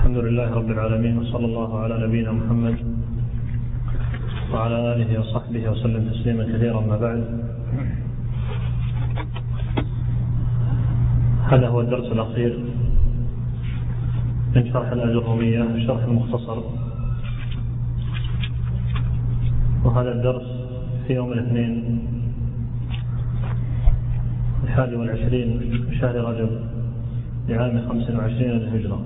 الحمد لله رب العالمين، وصلى الله على نبينا محمد وعلى آله وصحبه وسلم تسليما كثيرا. ما بعد، هذا هو الدرس الأخير من شرح الأجرومية، الشرح المختصر، وهذا الدرس في يوم الاثنين 21 شهر رجب لعام 25 للهجرة.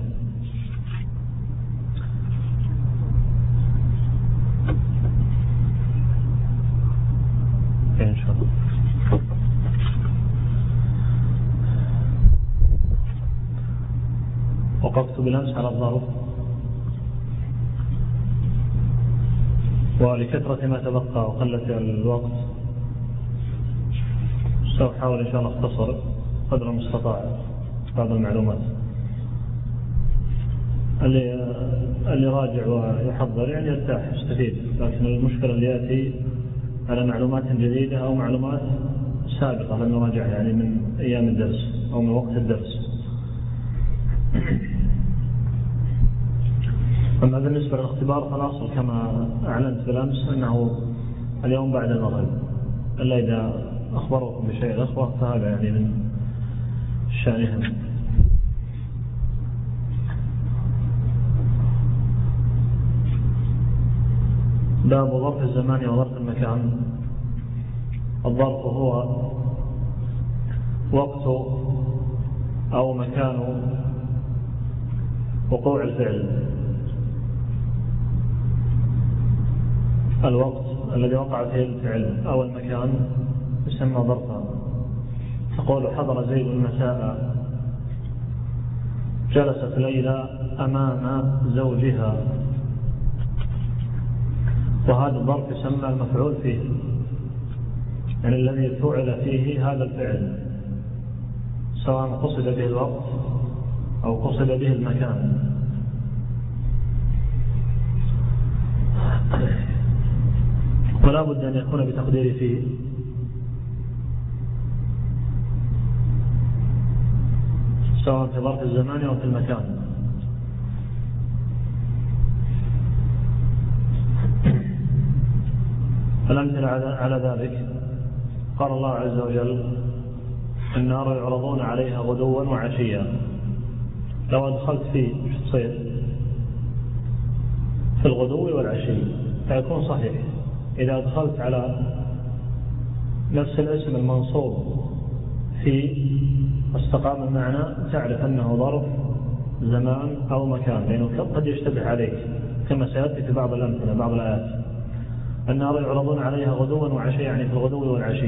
إن شاء الله. وقفت بالأمس على الظرف، ولكثرة ما تبقى وقلة الوقت سأحاول إن شاء الله أختصر قدر المستطاع بعض المعلومات. اللي راجع ويحضر يعني يرتاح يستفيد، لكن المشكلة اللي يأتي على معلومات جديدة أو معلومات سابقة لم نراجعها يعني من أيام الدرس أو من وقت الدرس. أما بالنسبة للاختبار فالأصل كما أعلنت بالأمس أنه اليوم بعد المغرب، إلا إذا أخبركم بشيء الأخوة فهذا يعني من شأنهم. باب ظرف الزمان وظرف المكان. الظرف هو وقت أو مكان وقوع الفعل. الوقت الذي وقع فيه الفعل أو المكان يسمى ظرفا. تقول حضر زيد المساء، جلست ليلى أمام زوجها، وهذا الظرف يسمى المفعول فيه، يعني الذي فعل فيه هذا الفعل، سواء قصد به الوقت أو قصد به المكان. ولا بد أن يكون بتقدير فيه، سواء في ظرف الزمان أو في المكان. الأمثلة على ذلك قال الله عز وجل: النار يعرضون عليها غدوا وعشيا. لو أدخلت فيه شو تصير؟ في الغدو والعشي فيكون صحيح. إذا أدخلت على نفس الاسم المنصوب في واستقام المعنى تعرف أنه ظرف زمان أو مكان، لأنه قد يشتبه عليك كما سيأتي في بعض الأمثلة بعض الآيات. النار يعرضون عليها غدوا وعشيا، يعني في الغدو والعشي.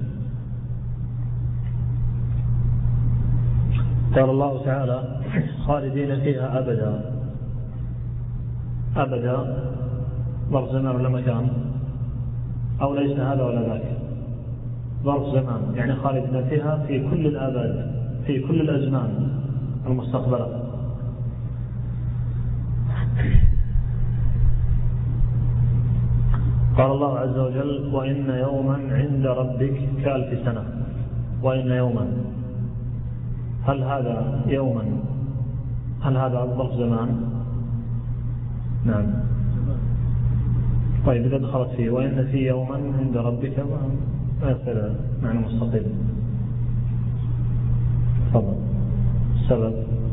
قال الله تعالى: خالدين فيها أبدا. أبدا ظرف زمان ولا مكان؟ أو ليس هذا ولا ذاك؟ ظرف زمان، يعني خالدين فيها في كل الآباد، في كل الأزمان المستقبلة. قال الله عز وجل: وإن يوما عند ربك كألف سنة. وإن يوما، هل هذا يوما؟ هل هذا ظرف زمان؟ نعم. طيب إذا دخلت فيه وإن في يوما عند ربك ما يصير معنى مستقيم. تفضل. السبب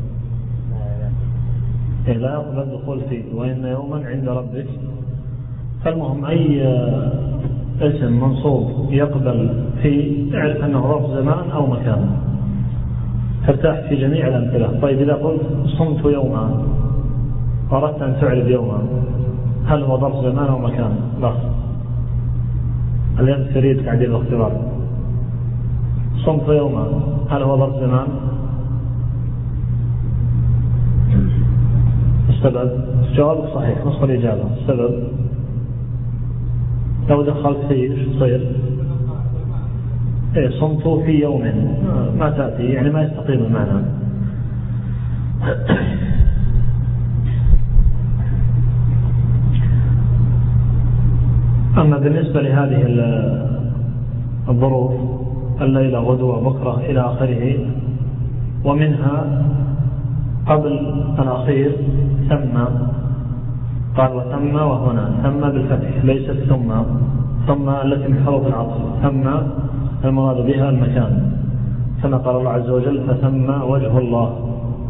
لا يقبل الدخول فيه وإن يوما عند ربك. فالمهم أي اسم منصوب يقبل فيه اعرف أنه ظرف زمان أو مكان، ترتاح في جميع الأمثلة. طيب إذا قلت صمت يوما، أردت أن تعرف يوما، هل هو ظرف زمان أو مكان؟ لا. اليوم تريد تعديل الاختبار. صمت يوما، هل هو ظرف زمان؟ السبب جوابك صحيح، نصف الإجابة. السبب لو دخلت فيه ايش تصير؟ صمت في يوم ما تأتي، يعني ما يستقيم المعنى. أما بالنسبة لهذه الظروف، الليلة غدوة بكرة إلى آخره، ومنها قبل الأخير ثم، قال وثم وهنا، ثم بالفتح ليست ثم التي من حروف العطف، ثم المراد بها المكان، كما قال الله عز وجل فثم وجه الله.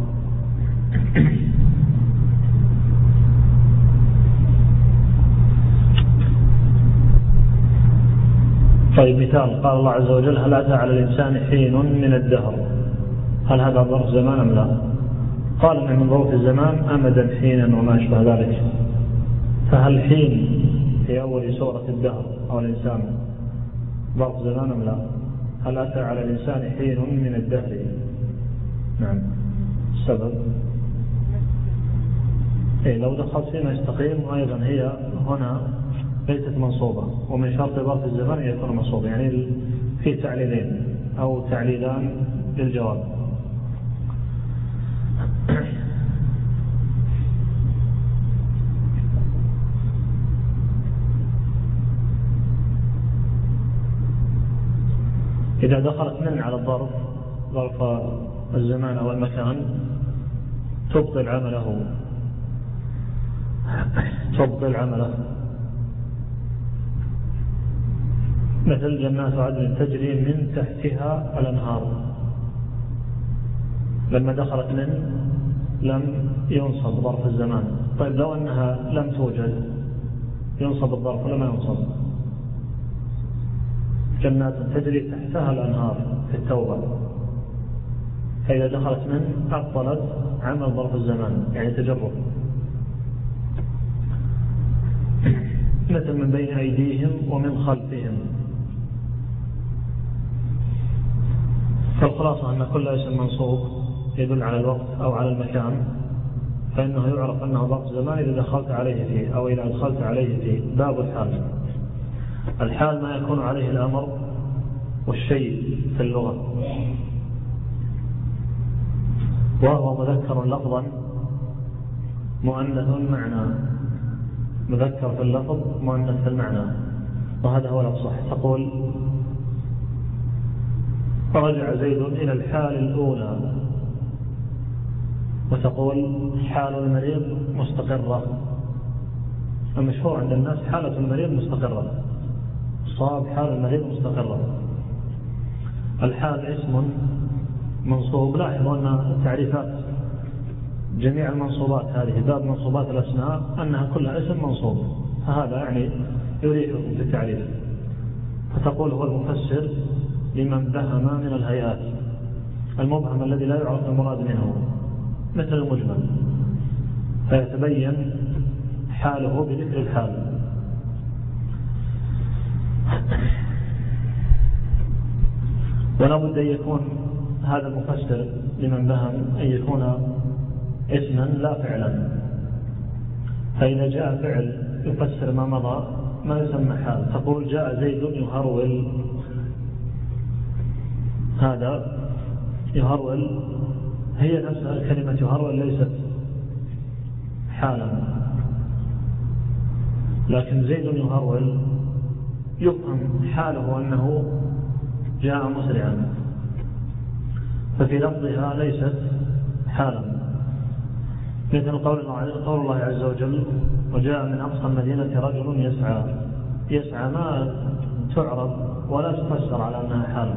طيب مثال، قال الله عز وجل هل أتى على الإنسان حين من الدهر، هل هذا ظرف زمان أم لا؟ قال إن من ظروف الزمان أمدا حينا وما أشبه ذلك، فهل حين في أول سورة الدهر أو الإنسان ظرف زمان أم لا؟ هل أتى على الإنسان حين من الدهر؟ نعم. السبب لو دخلت فيما يستقيم، أيضا هي هنا ليست منصوبة، ومن شرط ظرف الزمان أن يكون منصوبا، يعني في تعليلين أو تعليلان للجواب. إذا دخلت من على الظرف، ظرف الزمان أو المكان، تبطل عمله، مثل جنات عدن تجري من تحتها الأنهار، لما دخلت من لم ينصب ظرف الزمان. طيب لو أنها لم توجد ينصب الظرف ولا ما ينصب؟ جنات تجري تحتها الأنهار في التوبة، فإذا دخلت من أبطلت عمل ظرف الزمان، يعني تجرب. مثل من بين أيديهم ومن خلفهم. فالخلاصة أن كل اسم منصوب يدل على الوقت أو على المكان فإنه يعرف أنه ظرف زمان إذا دخلت عليه فيه أو إذا أدخلت عليه فيه. باب الحال. الحال ما يكون عليه الأمر والشيء في اللغة، وهو مذكر لفظا مؤنث معنى، مذكر في اللفظ مؤنث في المعنى، وهذا هو الأفصح. تقول رجع زيد إلى الحال الأولى، وتقول حال المريض مستقرة. المشهور عند الناس حالة المريض مستقرة، صاب حال المريض مستقرة. الحال اسم منصوب. لاحظوا أن التعريفات جميع المنصوبات هذه باب منصوبات الأسماء أنها كلها اسم منصوب، فهذا يعني يريحكم في التعريف. فتقول هو المفسر لمن بهم من الهيئات، المبهم الذي لا يعرف المراد منه مثل المجمل، فيتبين حاله بذكر الحال. ولا بد أن يكون هذا المفسر لمن بهم أن يكون اسما لا فعلا، فإذا جاء فعل يفسر ما مضى ما يسمى حال. تقول جاء زيد يهرول، هذا يهرول هي نفسها كلمة يهرول ليست حالا، لكن زيد يهرول يفهم حاله أنه جاء مسرعا، ففي لفظها ليست حالا. مثل قول الله عز وجل وجاء من أقصى المدينة رجل يسعى. يسعى ما تعرض ولا تفسر على أنها حال.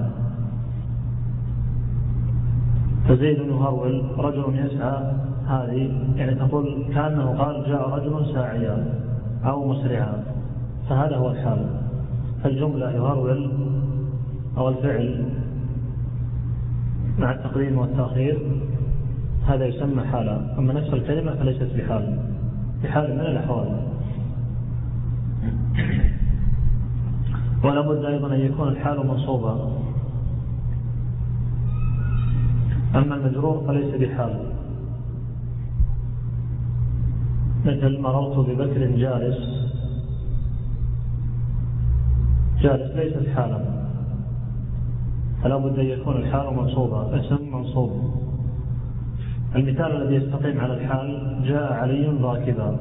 فزيد يهرول رجل يسعى، هذه يعني تقول كأنه قال جاء رجل ساعيا أو مسرعا، فهذا هو الحال. فالجملة يهرول أو الفعل مع التقديم والتأخير هذا يسمى حالا، أما نفس الكلمة فليست بحال من الأحوال. ولا بد أيضا أن يكون الحال منصوبا، أما المجرور فليس بحال. مثل مررت ببكر جالس، جالس ليست حالا، فلا بد أن يكون الحال منصوبا، اسم منصوب. المثال الذي يستقيم على الحال جاء علي راكبا،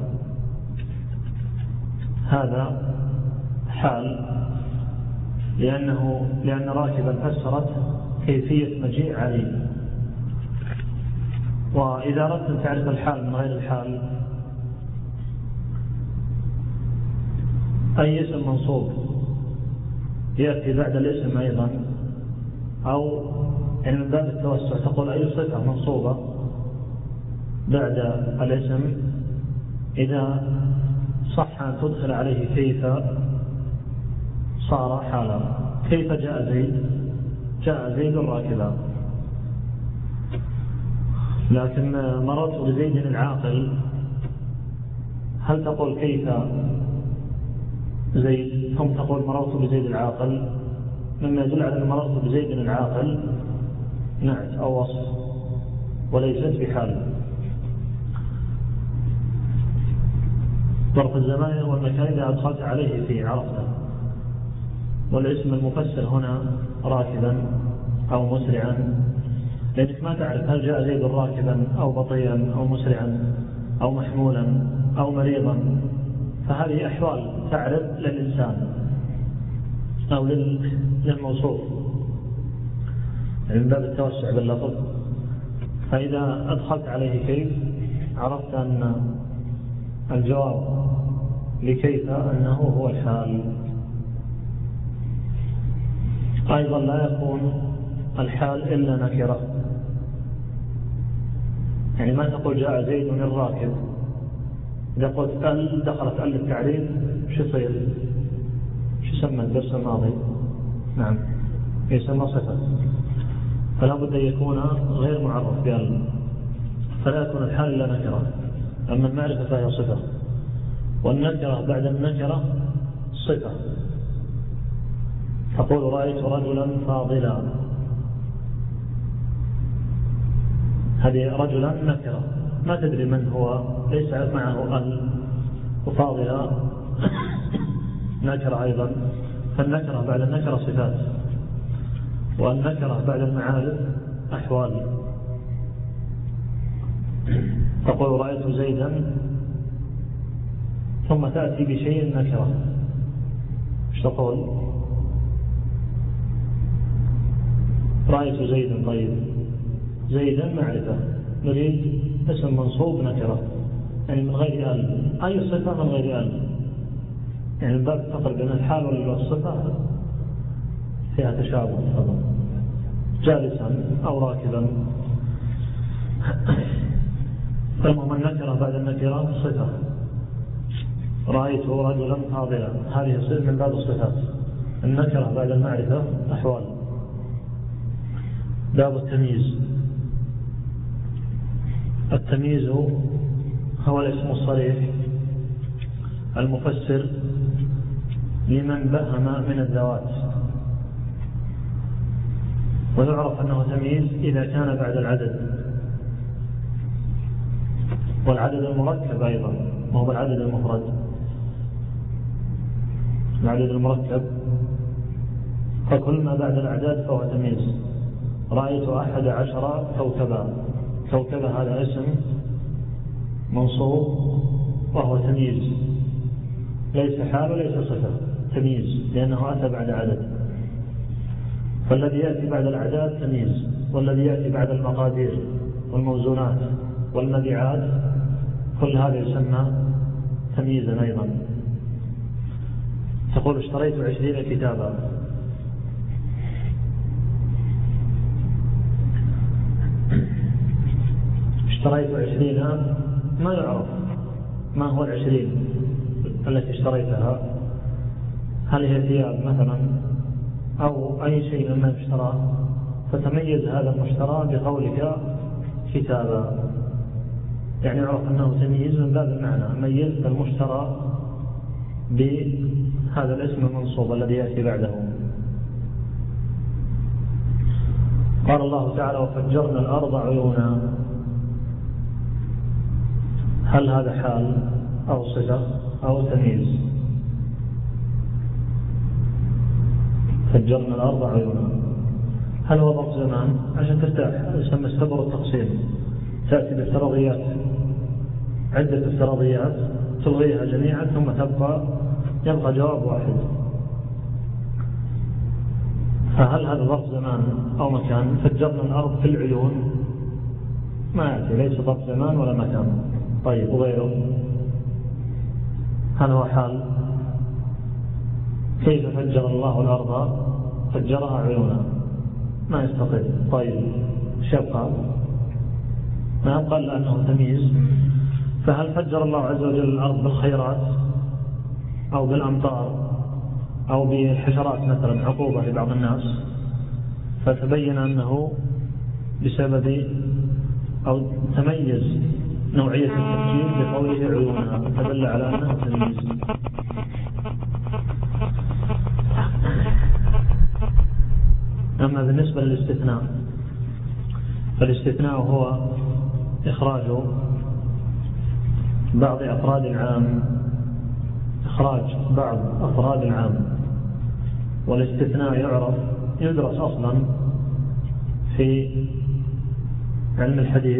هذا حال لأن راكبا فسرت كيفية مجيء علي، وإذا أردت أن تعرف الحال من غير الحال، أي اسم منصوب يأتي بعد الاسم أيضا، أو يعني من باب التوسع تقول أي صفة منصوبة بعد الاسم إذا صح أن تدخل عليه كيف صار حالا. كيف جاء زيد؟ جاء زيد راكبا، لكن مررت بزيد العاقل، هل تقول كيف زيد ثم تقول مررت بزيد العاقل؟ مما يدل على أن مررت بزيد العاقل نعت أو وصف وليست بحال. ظرف الزمان والمكان إذا أدخلت عليه فيه عرفته. والاسم المفسر هنا راكبا أو مسرعا، لأنك ما تعرف هل جاء زيد راكبا أو بطيئا أو مسرعا أو محمولا أو مريضا، فهذه أحوال تعرف للإنسان أو للموصوف من باب التوسع باللفظ. فإذا أدخلت عليه كيف عرفت أن الجواب لكيف أنه هو الحال. أيضا لا يكون الحال إلا نكرة، يعني ما تقول جاء زيد الراكب، إذا قلت دخلت للتعريف شو يصير؟ شو يسمى الدرس الماضي؟ نعم يسمى صفة، فلا بد أن يكون غير معرف بأل، فلا يكون الحال إلا نكرة. أما المعرفة فهي صفة، والنكرة بعد النكرة صفة. تقول رأيت رجلا فاضلا، هذه رجلا نكرة ما تدري من هو، ليس معه أل، وفاضلا نكرة أيضا. فالنكرة بعد النكرة صفات، والنكرة بعد المعارف أحوال. تقول رأيت زيدا ثم تأتي بشيء نكرة، ايش تقول؟ رأيت زيدا، طيب زيدا معرفة، نريد اسم منصوب نكرة يعني من غير آل. أي صفة من غير آل؟ يعني الباب الفصل بين الحال والصفة فيها تشابه. جالسا أو راكبا، فالمهم النكرة بعد النكرة صفة. رأيت رجلا فاضلا، هذه صفة من باب الصفات. النكرة بعد المعرفة أحوال. باب التمييز. التمييز هو الاسم الصريح المفسر لمن بهم من الذوات، ويعرف أنه تمييز إذا كان بعد العدد، والعدد المركب أيضا، وهو العدد المفرد. العدد المركب فكل ما بعد الأعداد فهو تمييز. رأيت 11 كوكبا، كوكبا هذا اسم منصوب وهو تمييز، ليس حال وليس صفة، تمييز لأنه أتى بعد عدد. فالذي يأتي بعد الأعداد تمييز، والذي يأتي بعد المقادير والموزونات والمبيعات كل هذا يسمى تمييزا أيضا. تقول اشتريت 20 كتابا، اشتريت 20 ما يعرف ما هو 20 التي اشتريتها، هل هي ثياب مثلا أو أي شيء مما يشترى، فتميز هذا المشترى بقولك كتابا، يعني يعرف أنه تمييز من باب المعنى، ميزت المشترى بهذا الاسم المنصوب الذي يأتي بعده. قال الله تعالى وفجرنا الأرض عيونا، هل هذا حال أو صفة أو تمييز؟ فجرنا الأرض عيونا، هل هو ظرف زمان عشان ترتاح؟ يسمى استبر التقسيم، تأتي بافتراضيات، عدة افتراضيات تلغيها جميعا ثم يبقى جواب واحد. فهل هذا ظرف زمان أو مكان؟ فجرنا الأرض في العيون ما يأتي، ليس ظرف زمان ولا مكان. طيب وغيره، هذا هو حال كيف فجر الله الأرض فجرها عيونا، ما يستقل. طيب شبقى ما يبقى إلا أنه تمييز. فهل فجر الله عز وجل الأرض بالخيرات أو بالأمطار أو بالحشرات مثلا عقوبة لبعض الناس، فتبين أنه بسبب أو تميز نوعية التفكير بقوله عيونها، فدل على أنه تمييز. أما بالنسبة للاستثناء، فالاستثناء هو إخراج بعض أفراد العام، إخراج بعض أفراد العام. والاستثناء يدرس أصلا في علم الحديث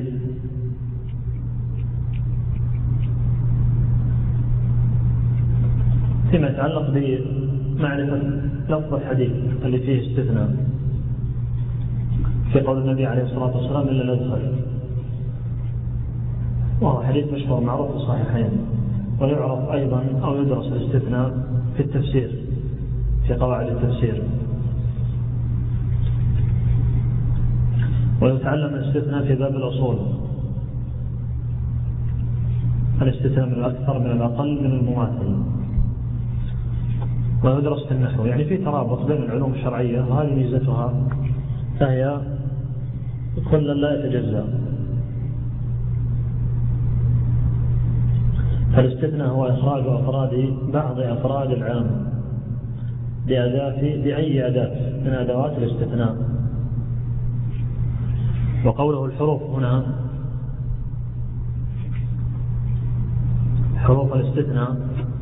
فيما يتعلق بمعرفة لفظ الحديث اللي فيه استثناء، في قول النبي عليه الصلاة والسلام إلا ندخل، وهو حديث مشهور معروف في الصحيحين. ويعرف أيضا أو يدرس الاستثناء في التفسير، في قواعد التفسير. ويتعلم الاستثناء في باب الأصول، الاستثناء من الأكثر من الأقل من المماثل. ويدرس في النحو، يعني في ترابط بين العلوم الشرعية، وهذه ميزتها، فهي كل لا يتجزأ. فالاستثناء هو إخراج بعض أفراد العام بأي أداة من أدوات الاستثناء. وقوله الحروف هنا، حروف الاستثناء،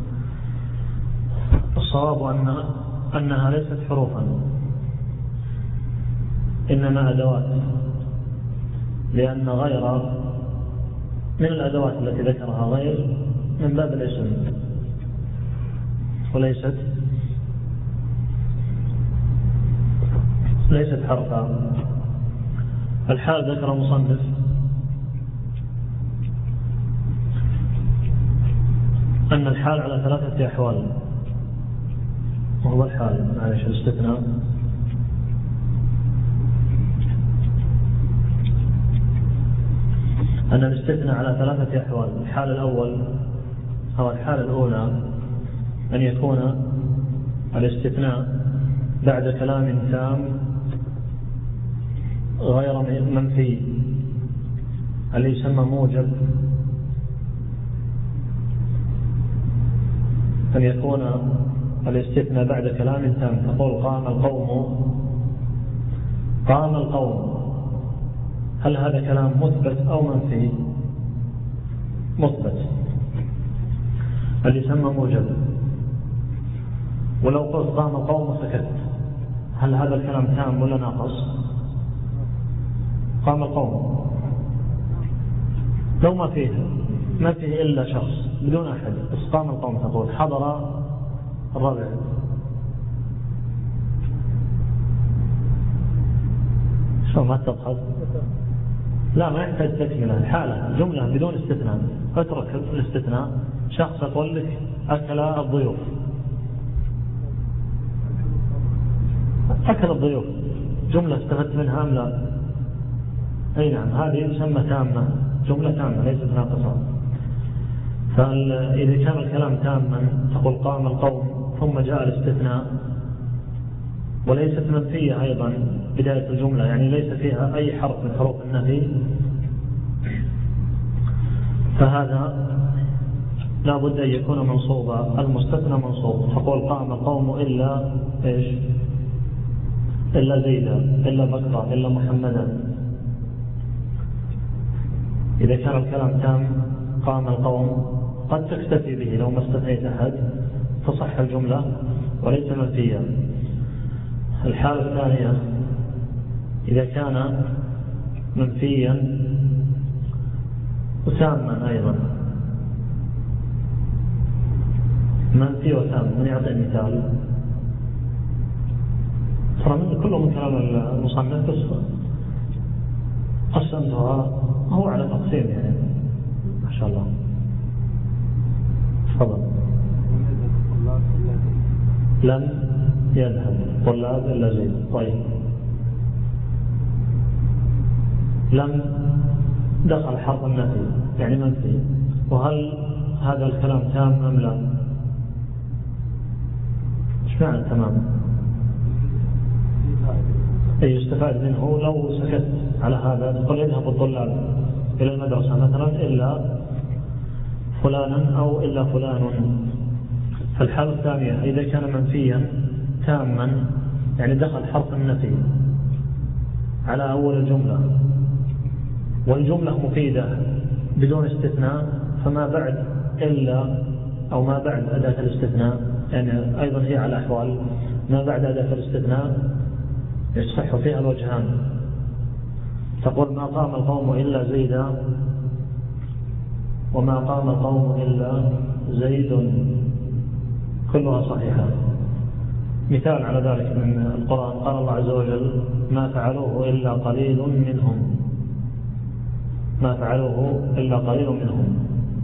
الصواب أنها ليست حروفا، إنما أدوات، لأن غير من الأدوات التي ذكرها غير من باب الاسم وليست حرفا. الحال ذكر المصنف أن الحال على 3 أحوال، وهو الحال معلش الاستثناء. أن الاستثناء على 3 أحوال. الحال الأول أو الحالة الأولى أن يكون الاستثناء بعد كلام تام غير منفي، اللي يسمى موجب. أن يكون الاستثناء بعد كلام تام، تقول قام القوم، هل هذا كلام مثبت أو منفي؟ مثبت، اللي يسمى موجب. ولو قلت قام القوم وسكت، هل هذا الكلام تام ولا ناقص؟ قام القوم لو ما فيه إلا شخص بدون أحد، بس قام القوم، تقول حضر الربع. شو ما تضحك؟ لا، ما يحتاج تكملة. الحالة جملة بدون استثناء، اترك الاستثناء. شخص يقول لك أكل الضيوف، جملة استفدت منها أم لا؟ أي نعم، هذه تسمى تامة، جملة تامة ليست ناقصة. فإذا كان الكلام تاما تقول قام القوم ثم جاء الاستثناء، وليست منفية أيضا بداية الجملة، يعني ليس فيها أي حرف من حروف النفي، فهذا لا بد أن يكون منصوبا. المستثنى منصوب، تقول قام القوم إلا إيش؟ إلا زيدا، إلا بكرة، إلا محمدا. إذا كان الكلام تام قام القوم قد تكتفي به لو ما استثنيت أحد، تصح الجملة وليس منفيا. الحالة الثانية إذا كان منفيا وتاما أيضا، منفي وتام. من يعطي مثال؟ ترى كله من كلام المصنف، بس قسمتها هو على تقسيم يعني ما شاء الله. تفضل. لم يذهب طلاب إلا زيد. طيب لم دخل حرف النفي يعني منفي، وهل هذا الكلام تام أم لا؟ ايش معنى تمام؟ أي يستفاد منه لو سكت على هذا تقول يذهب الطلاب إلى المدرسة مثلا إلا فلانا أو إلا فلان. فالحالة الثانية إذا كان منفيا تاما يعني دخل حرف النفي على أول الجملة والجملة مفيدة بدون استثناء، فما بعد إلا أو ما بعد أداة الاستثناء يعني أيضا هي على أحوال. ما بعد أداة الاستثناء يصح فيها الوجهان. تقول ما قام القوم إلا زيدا وما قام القوم إلا زيد، كلها صحيحة. مثال على ذلك من القرآن قال الله عز وجل ما فعلوه إلا قليل منهم، ما فعلوه إلا قليل منهم.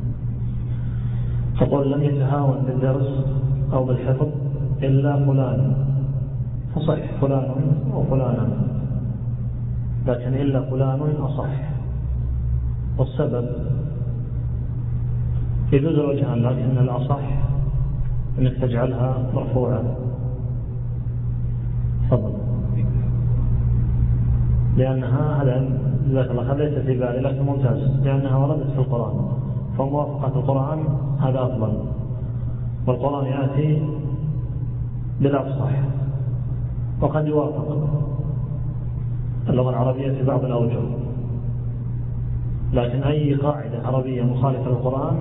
تقول لم يتهاون بالدرس أو بالحفظ إلا فلان، فصح فلان وفلانا، لكن إلا فلان أصح. والسبب يجوز الوجهان، لكن الأصح أنك تجعلها مرفوعة. تفضل. لأنها هذا جزاك الله خير ليس في بالي لكن ممتاز، لأنها وردت في القرآن، فموافقة القرآن هذا أفضل، والقرآن يأتي بالأفصح وقد يوافق اللغة العربية في بعض الأوجه، لكن أي قاعدة عربية مخالفة للقرآن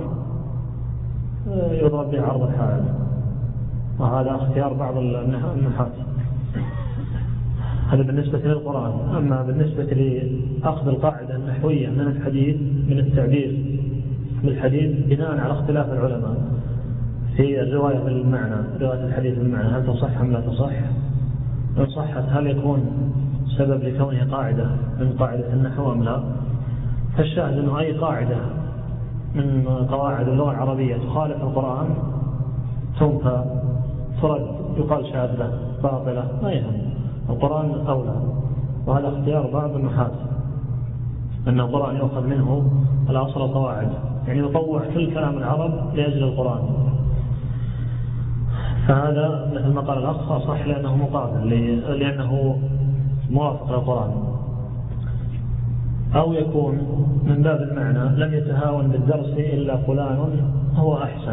يضرب بها عرض الحائط، وهذا اختيار بعض النحاة. هذا بالنسبة للقرآن. أما بالنسبة لأخذ القاعدة النحوية من الحديث، من التعبير بالحديث بناء على اختلاف العلماء في الرواية بالمعنى، رواية الحديث بالمعنى هل تصح أم لا تصح؟ إن صحت هل يكون سبب لكونه قاعدة من قاعدة النحو أم لا؟ فالشاهد أنه أي قاعدة من قواعد اللغة العربية تخالف القرآن تنفى ترد، يقال شاذة باطلة، ما يهم، القرآن أولى. وهذا اختيار بعض النحاة أن القرآن يأخذ منه الأصل القواعد، يعني يطوع كل كلام العرب لأجل القرآن. فهذا مثل ما قال الأخ صح لأنه مقابل، لأنه موافق للقرآن. أو يكون من باب المعنى لم يتهاون بالدرس إلا فلان هو أحسن.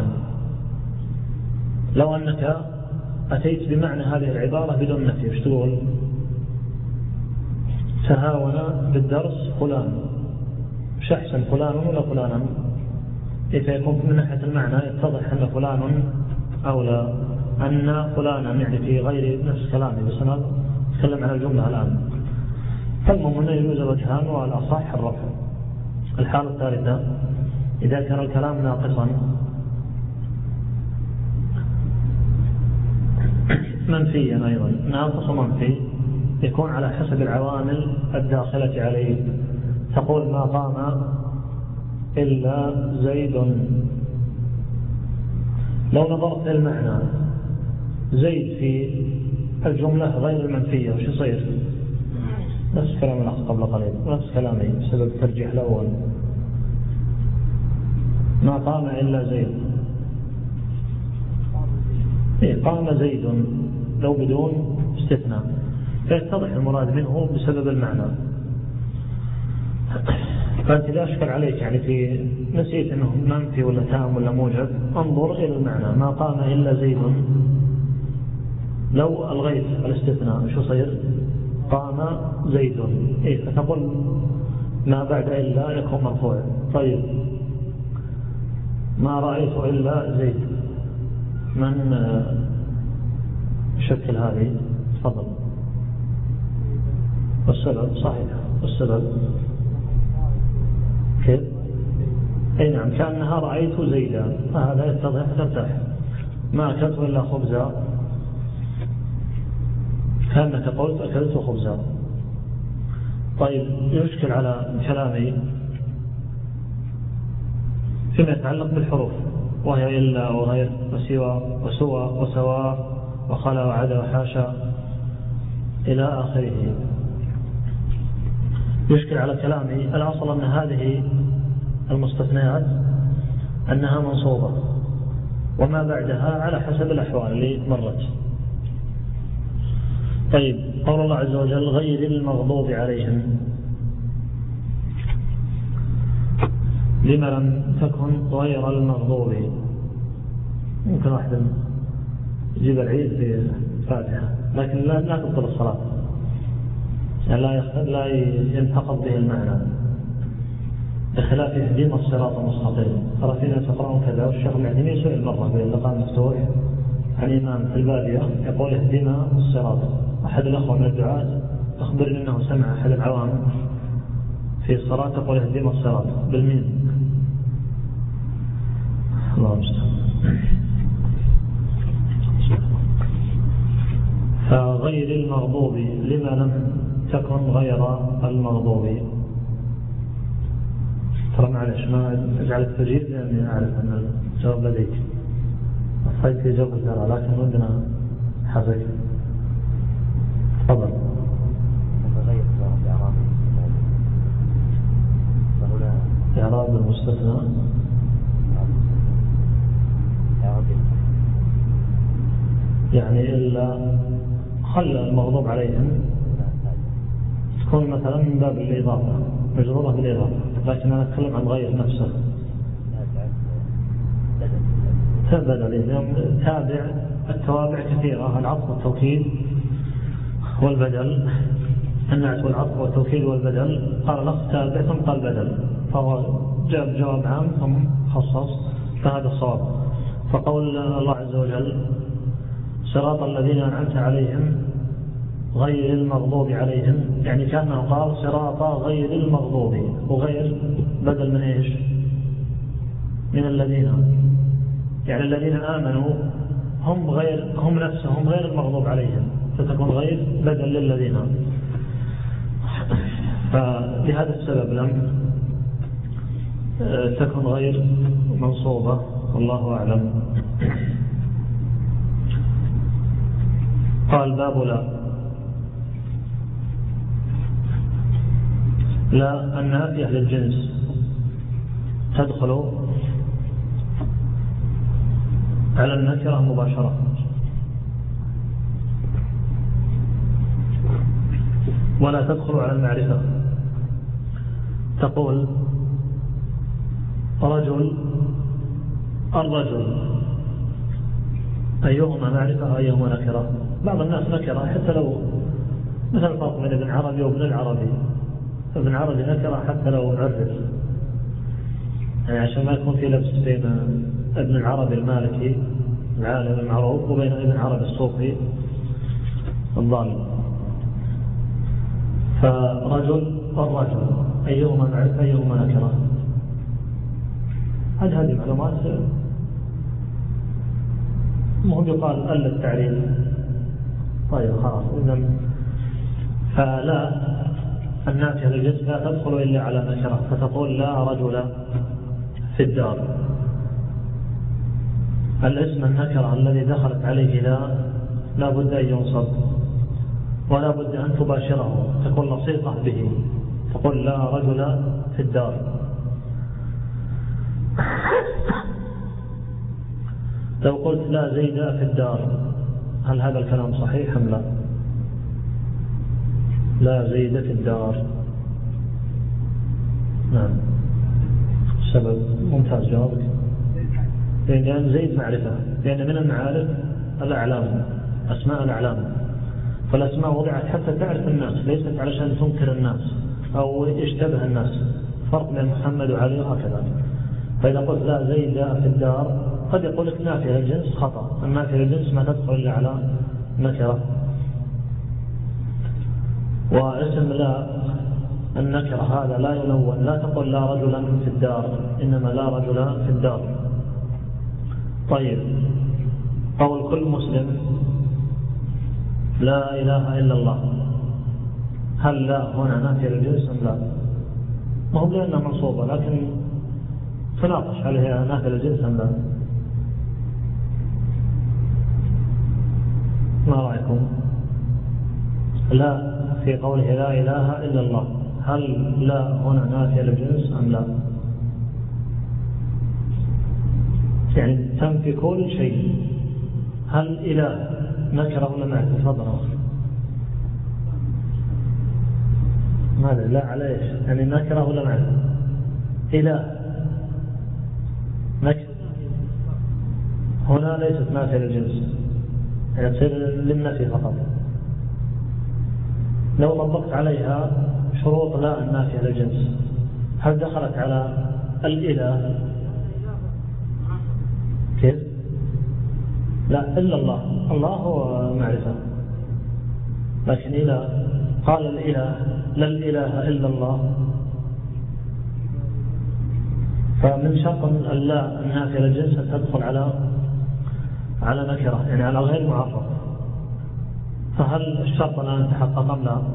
لو أنك أتيت بمعنى هذه العبارة بدون نفي، ايش تقول؟ تهاون بالدرس فلان، مش أحسن فلان ولا فلانا؟ إذا يكون من ناحية المعنى يتضح أن فلان أولى، أن فلانا يعني في غير نفس كلامي، بس أنا أتكلم عن الجملة الآن. فالمهم أنه يجوز الوجهان والأصح الرفع. الحالة الثالثة إذا كان الكلام ناقصا منفيا أيضا، ناقص منفي يكون على حسب العوامل الداخلة عليه. تقول ما قام إلا زيد، لو نظرت للمعنى زيد في الجملة غير المنفية وش يصير؟ نفس كلام الأخ قبل قليل ونفس كلامي بسبب الترجيح الأول. ما قام إلا زيد، قام زيد لو بدون استثناء، فيتضح المراد منه بسبب المعنى. فأنت إذا أشكل عليك يعني في نسيت أنه منفي ولا تام ولا موجب، انظر إلى المعنى. ما قام إلا زيد لو ألغيت الاستثناء شو صير؟ قام زيد، فتقول ما بعد إلا يكون مرفوع. طيب ما رأيت إلا زيد، من شكل هذه؟ تفضل. والسبب صحيح، والسبب كيف؟ أي نعم، كأنها رأيت زيدا، فهذا يتضح ترتاح. ما أكلت إلا خبزا، كأنك قلت أكلت خبزا. طيب يشكل على كلامي فيما يتعلق بالحروف، وهي إلا وغير وسوى وسوى وسواء وخلا وعدا وحاشا إلى آخره. يشكل على كلامي الأصل أن هذه المستثنيات أنها منصوبة، وما بعدها على حسب الأحوال اللي مرت. طيب قول الله عز وجل غير المغضوب عليهم، لما لم تكن غير المغضوب؟ ممكن واحد يجيب العيد في الفاتحة، لكن لا تبطل الصلاة، يعني لا ينتقض به المعنى، بخلاف اهدنا الصراط المستقيم. ترى في ناس يقرأون كذا، والشيخ العثيمين سئل مرة باللقاء المفتوح عن إمام في البادية يقول اهدنا الصراط. أحد الأخوة من الدعاة أخبرني أنه سمع أحد العوام في الصلاة يقول اهدنا الصراط بالميم. الله المستعان. فغير المغضوب لما لم تكن غير المغضوب. ترى معلش ما أجعلك تجيب لأني أعرف أن الجواب لديك، أصيب في جواب الزراء، لكن ودنا حظيك. تفضل. إعراب المستثنى يعني إلا خلى المغضوب عليهم تكون مثلا من باب الإضافة، مجرورة بالإضافة، لكن أنا أتكلم عن غير نفسه. بدل تابع التوابع كثيرة، العطف والتوكيد والبدل، النعت والعطف والتوكيد والبدل. قال لفظ تابع ثم قال بدل، فهو جاب جواب عام ثم خصص، فهذا الصواب. فقول الله عز وجل صراط الذين أنعمت عليهم غير المغضوب عليهم، يعني كأنه قال صراط غير المغضوب، وغير بدل من إيش؟ من الذين، يعني الذين آمنوا هم نفسهم غير المغضوب عليهم، فتكون غير بدل للذين. فلهذا السبب لم تكن غير منصوبة، والله أعلم. قال باب لا النافية للجنس تدخل على النكرة مباشرة، ولا تدخل على المعرفة. تقول الرجل أيهما معرفة أيهما نكرة. بعض الناس نكرة حتى لو مثل الفرق بين ابن عربي وابن العربي، ابن عربي نكرة حتى لو عرف، يعني عشان ما يكون في لبس بين ابن العربي المالكي العالم المعروف وبين ابن عربي الصوفي الضال. فرجل والرجل أيهما معرفة أيهما نكرة، هذه معلومات مهم يقال ألا التعريف. طيب خلاص، إذن فلا النافية للجنس لا تدخل إلا على نكرة، فتقول لا رجل في الدار. الاسم النكرة الذي دخلت عليه لا بد أن ينصب، ولا بد أن تباشره، تكون لصيقة به، تقول لا رجل في الدار. لو قلت لا زيد في الدار، هل هذا الكلام صحيح أم لا؟ لا زيد في الدار، نعم. سبب ممتاز جوابك، لأن زيد معرفة، لأن من المعارف الأعلام، أسماء الأعلام، فالأسماء وضعت حتى تعرف الناس، ليست علشان تنكر الناس أو يشتبه الناس، فرق بين محمد وعلي وهكذا. فإذا قلت لا زيد في الدار قد يقول لك نافية للجنس خطأ، النافية للجنس ما تدخل إلا على نكرة. واسم لا النكرة هذا لا يلون، لا تقول لا رجلا في الدار، إنما لا رجل في الدار. طيب قول كل مسلم لا إله إلا الله، هل لا هنا نافية للجنس أم لا؟ ما هو لأنها منصوبة، لكن تناقش هل هي نافية للجنس أم لا. ما رأيكم؟ لا في قوله لا إله إلا الله، هل لا هنا نافية للجنس أم لا؟ يعني تنفي كل شيء. هل إله نكره ولا معرفة؟ تفضل. ماذا لا على ايش؟ يعني نكره ولا معرفة؟ إله نكره هنا ليست نافية للجنس، يعني تصير للنفي فقط. لو طبقت عليها شروط لا النافية للجنس هل دخلت على الإله؟ كيف؟ لا إلا الله، الله هو معرفة، لكن إله قال الإله لا الإله إلا الله، فمن شرط اللا النافية للجنس أن تدخل على نكرة، يعني على غير معرف. فهل الشرط الآن تحقق أم لا؟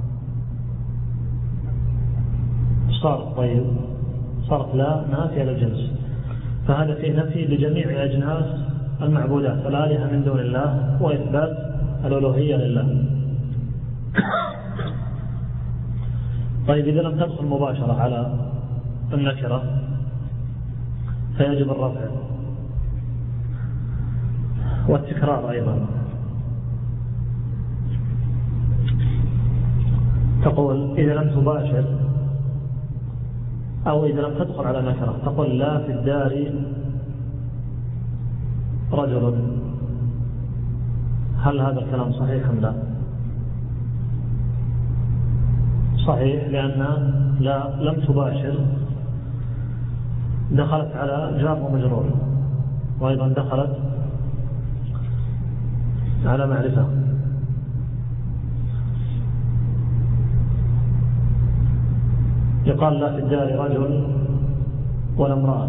صارت طيب، صارت لا نافية للجنس، فهذا فيه نفي لجميع أجناس المعبودات الآلهة من دون الله، وإثبات الألوهية لله. طيب إذا لم تدخل مباشرة على النكرة فيجب الرفع والتكرار أيضا. تقول إذا لم تباشر أو إذا لم تدخل على نكرة، تقول لا في الدار رجل، هل هذا الكلام صحيح أم لا؟ صحيح، لأن لا لم تباشر دخلت على جار ومجرور، وأيضا دخلت على معرفة. يقال لا في الدار رجل ولا امرأة.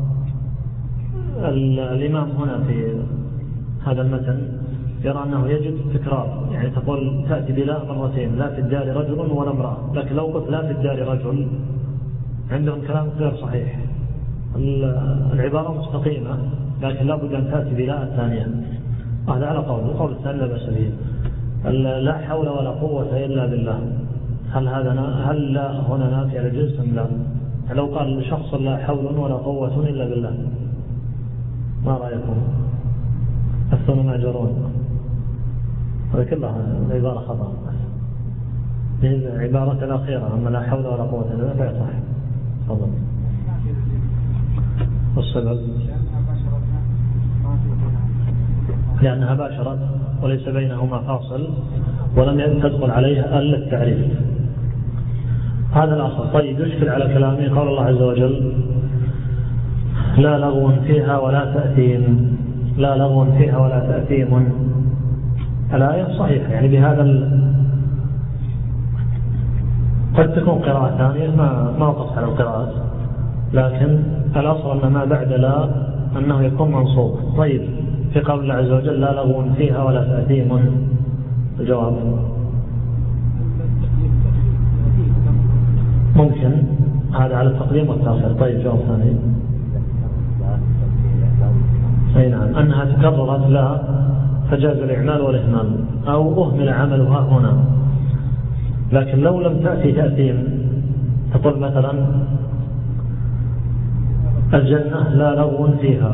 الإمام هنا في هذا المتن يرى أنه يجب تكرار، يعني تقول تأتي بلا مرتين، لا في الدار رجل ولا امرأة، لكن لو قلت لا في الدار رجل عندهم كلام غير صحيح. العبارة مستقيمة، لكن لا بد أن تأتي بلا الثانية. هذا على القول الثاني لا بأس به. لا حول ولا قوة إلا بالله، هل لا هنا نافية للجنس أم لا؟ لو قال لشخص لا حول ولا قوة إلا بالله، ما رأيكم؟ أثنوا معجرون، هذا كلها العبارة خطأ. العبارة الأخيرة أما لا حول ولا قوة إلا بالله لا يصح. تفضل. والسبب لأنها باشرت وليس بينهما فاصل، ولم تدخل عليها إلا التعريف. هذا الأصل. طيب يشكل على كلامه قال الله عز وجل لا لغو فيها ولا تأثيم، لا لغو فيها ولا تأثيم. الآية صحيحة، يعني بهذا قد تكون قراءة ثانية ما وقفت على القراءات، لكن الأصل أن ما بعد لا أنه يكون منصوب. طيب في قول الله عز وجل لا لغو فيها ولا تأثيم، الجواب ممكن هذا على التقديم والتأخير. طيب جواب ثاني. أي نعم، أنها تكررت لا فجاز الإعمال والإهمال أو أهمل عملها هنا. لكن لو لم تأتي تأثيم تقول مثلا الجنة لا لغو فيها،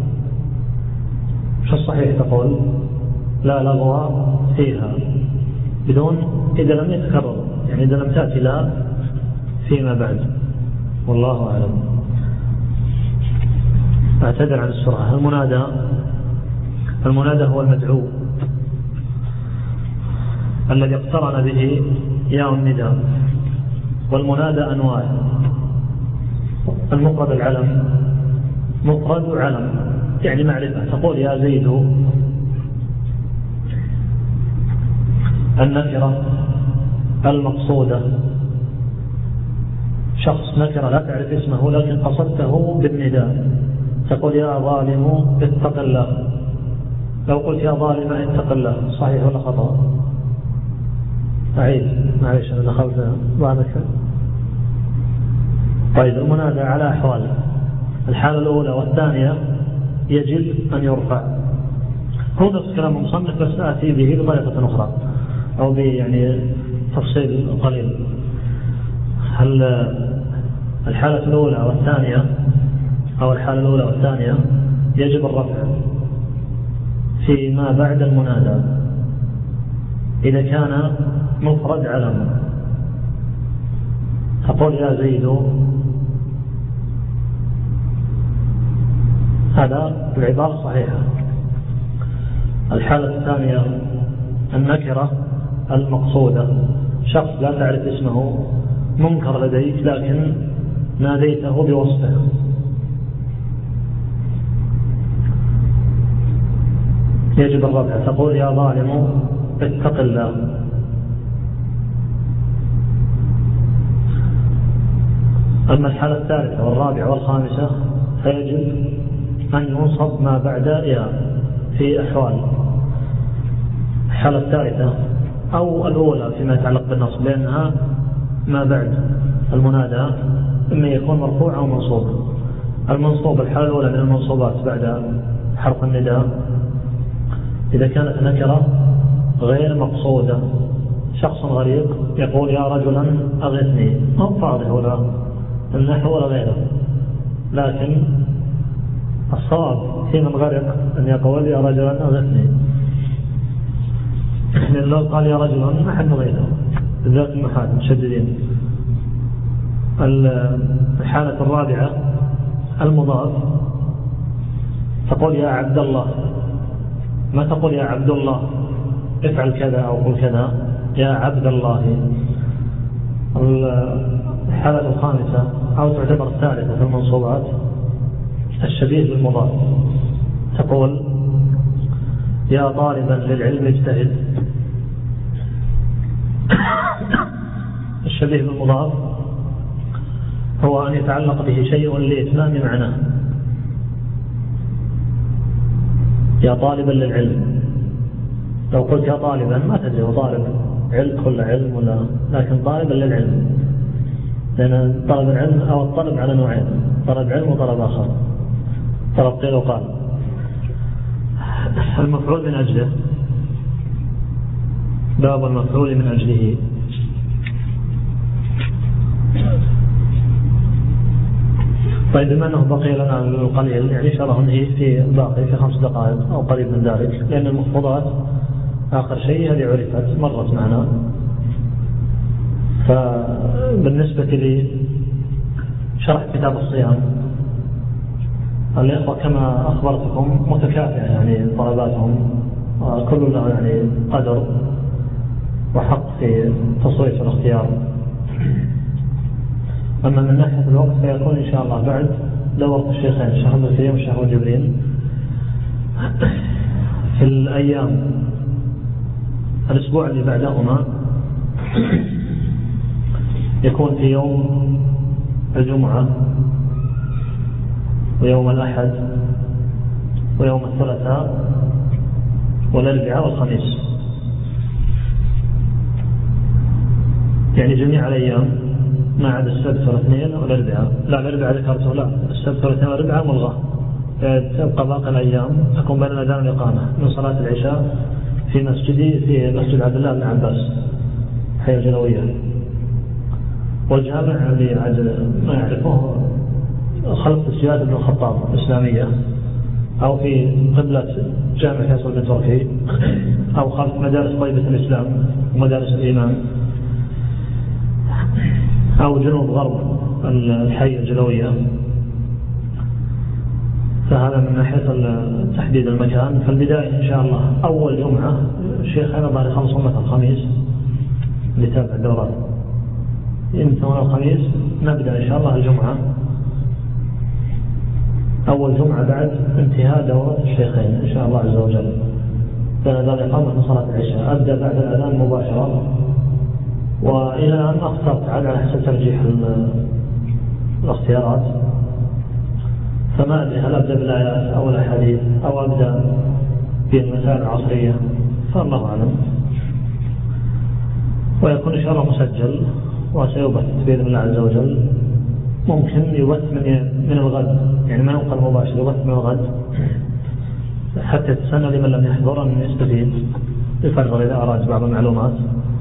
شو الصحيح؟ تقول لا لغو فيها بدون إذا لم يتكرر، يعني إذا لم تأتي لا فيما بعد. والله أعلم. أعتذر عن السرعة. المنادى هو المدعو الذي اقترن به ياء النداء، والمنادى أنواع. المفرد العلم، مفرد علم يعني معرفة، تقول يا زيد. النكرة المقصودة شخص نكرة لا تعرف اسمه لكن قصدته بالنداء، تقول يا ظالم اتق الله. لو قلت يا ظالم اتق الله صحيح ولا خطأ؟ أعيد معليش أنا دخلت بعدك. طيب المنادى على أحوال. الحالة الأولى والثانية يجب أن يرفع. هو نفس كلام المصنف بس آتي به بطريقة أخرى أو يعني تفصيل قليل. هل الحالة الأولى والثانية أو الحالة الأولى والثانية يجب الرفع فيما بعد المنادى إذا كان مفرد علم. تقول يا زيد، هذا العبارة صحيحة. الحالة الثانية النكرة المقصودة، شخص لا تعرف اسمه منكر لديك لكن ناديته بوصفه. يجب الرفع. تقول يا ظالم اتق الله. أما الحالة الثالثة والرابعة والخامسة فيجب أن ينصب ما بعد يا في أحوال. الحالة الثالثة أو الأولى فيما يتعلق بالنصب لأنها ما بعد المنادى إما يكون مرفوع أو منصوب. المنصوب الحالة الأولى من المنصوبات بعد حرف النداء إذا كانت نكرة غير مقصودة. شخص غريق يقول يا رجلا أغثني، أو فاضح ولا النحو ولا غيره، لكن الصواب في من غرق أن يقول يا رجلا أغثني. لو قال يا رجلا نحن غيره بالذات المحال مشددين. الحالة الرابعة المضاف. تقول يا عبد الله، ما تقول يا عبد الله افعل كذا أو قل كذا، يا عبد الله. الحالة الخامسة أو تعتبر الثالثة في المنصوبات الشبيه بالمضاف. تقول يا طالبا للعلم اجتهد. الشبيه بالمضاف هو أن يتعلق به شيء لإتمام معناه. يا طالبا للعلم، لو قلت يا طالبا ما تدري هو طالب علم ولا علم ولا، لكن طالبا للعلم، لأن طلب العلم أو الطلب على نوعين، طلب علم وطلب آخر، طلب قيل وقال. المفعول من أجله، باب المفعول من أجله. طيب بما أنه بقي لنا القليل يعني شرح نهي في الباقي في 5 دقائق أو قريب من ذلك، لأن المخفوضات آخر شيء هذه عرفت مرت معنا. فبالنسبة لي شرح كتاب الصيام الإخوة كما أخبرتكم متكافئة يعني طلباتهم، كل له يعني قدر وحق في تصويت والاختيار. أما من ناحية الوقت فيكون إن شاء الله بعد دورة الشيخين الشيخ ابن سيم والشيخ جبرين في الأيام الأسبوع اللي بعدهما يكون في يوم الجمعة ويوم الأحد ويوم الثلاثاء والأربعاء والخميس، يعني جميع الأيام ما عدا السبت والاثنين والأربعاء. لا الأربعاء ذكرته، لا السبت والاثنين والأربعاء ملغى، تبقى باقي الأيام تكون بين الأذان والإقامة من صلاة العشاء في مسجدي في مسجد عبد الله بن عباس حي الجلوية، والجامع اللي عاد ما يعرفه خلف سيادة بن الخطاب الإسلامية، أو في قبلة جامع فيصل بن تركي، أو خلف مدارس طيبة الإسلام ومدارس الإيمان، أو جنوب غرب الحي الجلوية. فهذا من ناحية تحديد المكان. في البداية إن شاء الله أول جمعة الشيخ أنا ظهر 5 الخميس لتابع الدورات، يمكن الخميس نبدأ إن شاء الله الجمعة أول جمعة بعد انتهاء دورة الشيخين إن شاء الله عز وجل، بين الأذان والإقامة من صلاة العشاء أبدأ بعد الأذان مباشرة. وإلى أن أخترت على حسب ترجيح الاختيارات، فما أدري هل أبدأ بالآيات أو الأحاديث أو أبدأ بالمسائل العصرية، فالله أعلم. ويكون إن شاء الله مسجل وسيبث بإذن الله عز وجل. ممكن يبث من الغد، يعني ما ينقل مباشر، يبث من الغد حتى يتسنى لمن لم يحضر أن يستفيد يفرغ إذا أراد بعض المعلومات.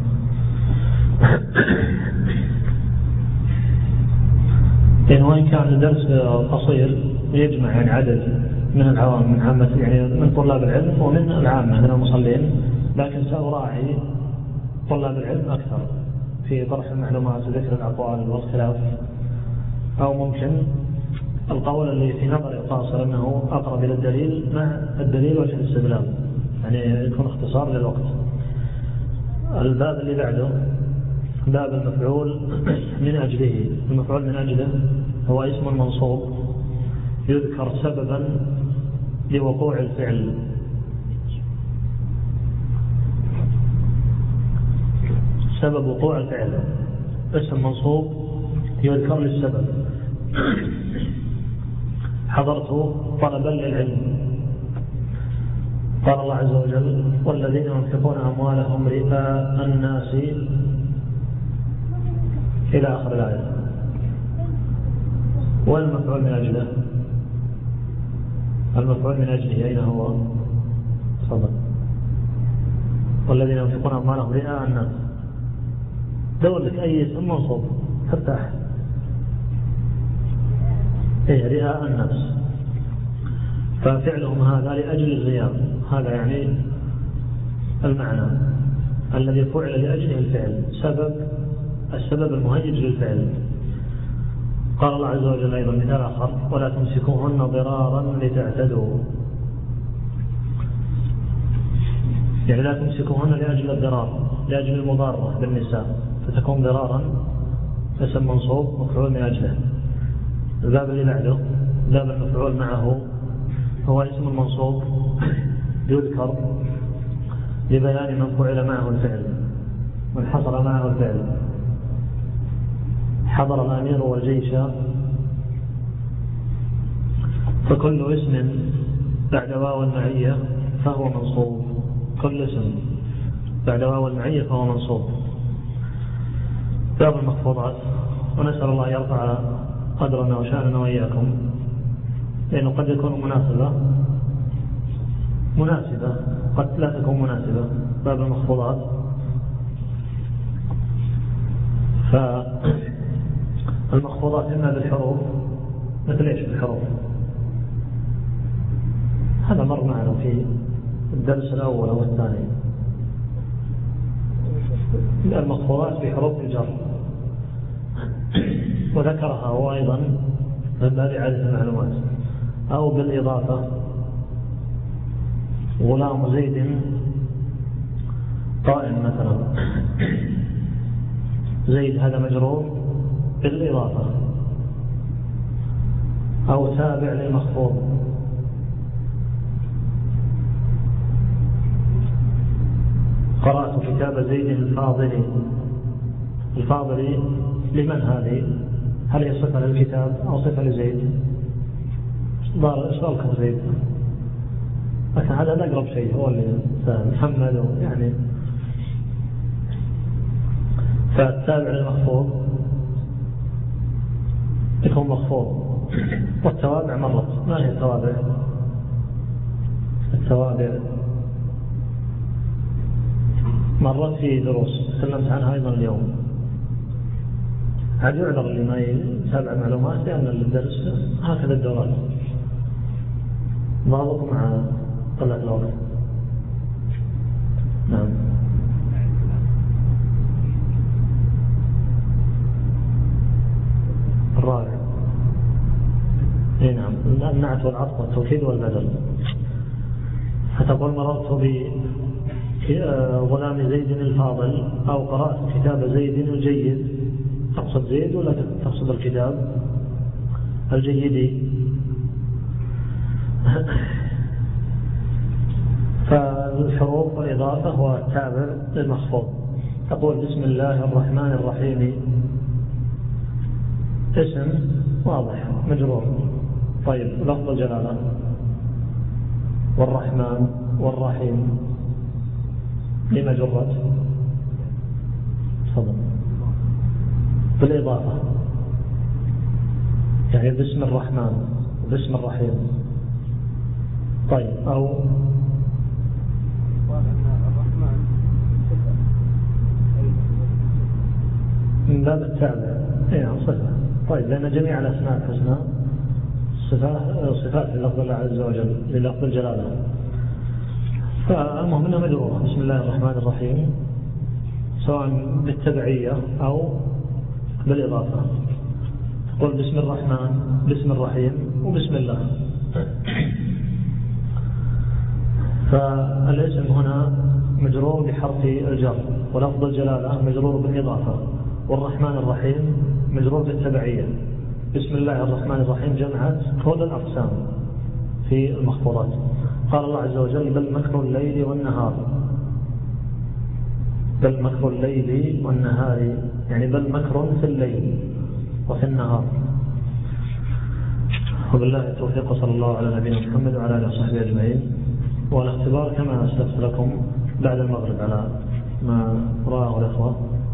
لأن وإن كان الدرس قصير يجمع يعني عدد من العوام من عامة، يعني من طلاب العلم ومن العامة من المصلين، لكن سأراعي طلاب العلم أكثر في طرح المعلومات وذكر الأقوال والخلاف. أو ممكن القول اللي في نظر القاصر أنه أقرب إلى الدليل مع الدليل وجه الاستدلال، يعني يكون اختصار للوقت. الباب اللي بعده باب المفعول من أجله. المفعول من أجله هو اسم منصوب يذكر سببا لوقوع الفعل. سبب وقوع الفعل اسم منصوب يذكر للسبب. حضرت طلبا للعلم، قال الله عز وجل والذين ينفقون أموالهم رئاء الناس إلى آخر الآية. والمفعول من أجله، المفعول من أجله أين هو؟ تفضل. والذين ينفقون أموالهم رئاء الناس، دور لك أي اسم منصوب حتى أحد رئاء الناس، ففعلهم هذا لأجل الرياء، هذا يعني المعنى الذي فعل لأجله الفعل، السبب المهيج للفعل. قال الله عز وجل أيضا مثال آخر ولا تمسكوهن ضرارا لتعتدوا، يعني لا تمسكوهن لأجل الضرار، لأجل المضارة بالنساء، فتكون ضرارا اسم منصوب مفعول من أجله. الباب اللي بعده باب المفعول معه هو اسم المنصوب يذكر لبيان من فعل معه الفعل، من حصل معه الفعل. حضر الأمير والجيش، فكل اسم بعد واو المعية فهو منصوب، كل اسم بعد واو المعية فهو منصوب. باب المخفوضات، ونسأل الله يرفع قدرنا وشأننا وإياكم، لأنه قد يكون مناسبة قد لا تكون مناسبة. باب المخفوضات، فالمخفوضات إما بالحروف، مثل إيش بالحروف؟ هذا مر معنا في الدرس الأول أو الثاني. المخفوضات بحروف الجر، وذكرها هو أيضا من باب إعادة المعلومات. أو بالإضافة، غلام زيد قائم مثلا، زيد هذا مجرور بالإضافة. أو تابع للمخفوض، قرأت كتاب زيد الفاضلي. الفاضلي لمن هذه؟ هل هي صفة للكتاب أو صفة لزيد؟ إشغالكم زيد، لكن هذا أقرب شيء هو اللي محمد يعني. فالتابع للمخفوض يكون مخفوض. والتوابع مرت، ما هي التوابع؟ التوابع مرت في دروس تكلمت عنها أيضا اليوم. هذا يعذر اللي ما يتابع معلومات، لأن الدرس هكذا الدورات ضابط مع طلع الوقت. نعم. الرابع، نعم، النعت والعطف والتوكيد والبدل. فتقول مررت بغلام زيد الفاضل، أو قرأت كتاب زيد الجيد. تقصد زيد ولا تقصد الكتاب الجيد؟ فالحروف والإضافة هو التابع للمخفوض. تقول بسم الله الرحمن الرحيم، اسم واضح مجرور. طيب لفظ الجلالة والرحمن والرحيم لما جرت؟ تفضل. بالإضافة يعني باسم الرحمن وباسم الرحيم. طيب أو الرحمن من باب التابع صفة. طيب لأن جميع الأسماء الحسنى صفات للفظ الله عز وجل للفظ الجلالة، فالمهم أنها مجرورة بسم الله الرحمن الرحيم سواء بالتبعية أو بالإضافة. قل بسم الرحمن بسم الرحيم وبسم الله. فالاسم هنا مجرور بحرف الجر، ولفظ الجلالة مجرور بالإضافة، والرحمن الرحيم مجرور بالتبعية. بسم الله الرحمن الرحيم جمعت كل الأقسام في المخفوضات. قال الله عز وجل بل مكر الليل والنهار، بل مكر الليل والنهار يعني بل مكر في الليل وفي النهار. وبالله التوفيق، صلى الله على نبينا محمد وعلى آله وصحبه أجمعين. والاختبار كما أسلفت لكم بعد المغرب على ما رآه الأخوة،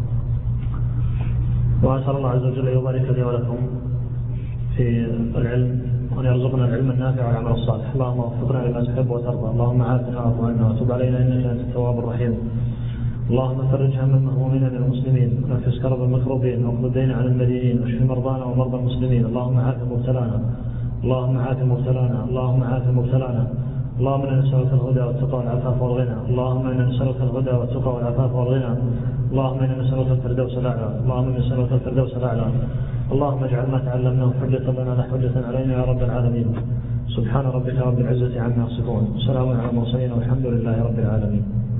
وأسأل الله عز وجل يبارك لي ولكم في العلم وأن يرزقنا العلم النافع والعمل الصالح. اللهم وفقنا لما تحب وترضى، اللهم عافنا واعف عنا وتب علينا إنك أنت التواب الرحيم. اللهم فرج هم المهمومين من المسلمين، ونفس كرب المكروبين، واقض الدين عن المدينين، واشف مرضانا ومرضى المسلمين. اللهم عاف مبتلانا، اللهم عاف مبتلانا، اللهم عاف مبتلانا. اللهم انا نسألك الهدى والتقى والعفاف والغنى، اللهم انا نسألك الهدى والتقى والعفاف والغنى، اللهم انا نسألك الفردوس الأعلى، اللهم انا نسألك الفردوس الأعلى. اللهم اجعل ما تعلمناه حجة لنا لا حجة علينا يا رب العالمين. سبحان ربك رب العزة عما يصفون، وسلام على المرسلين والحمد لله رب العالمين.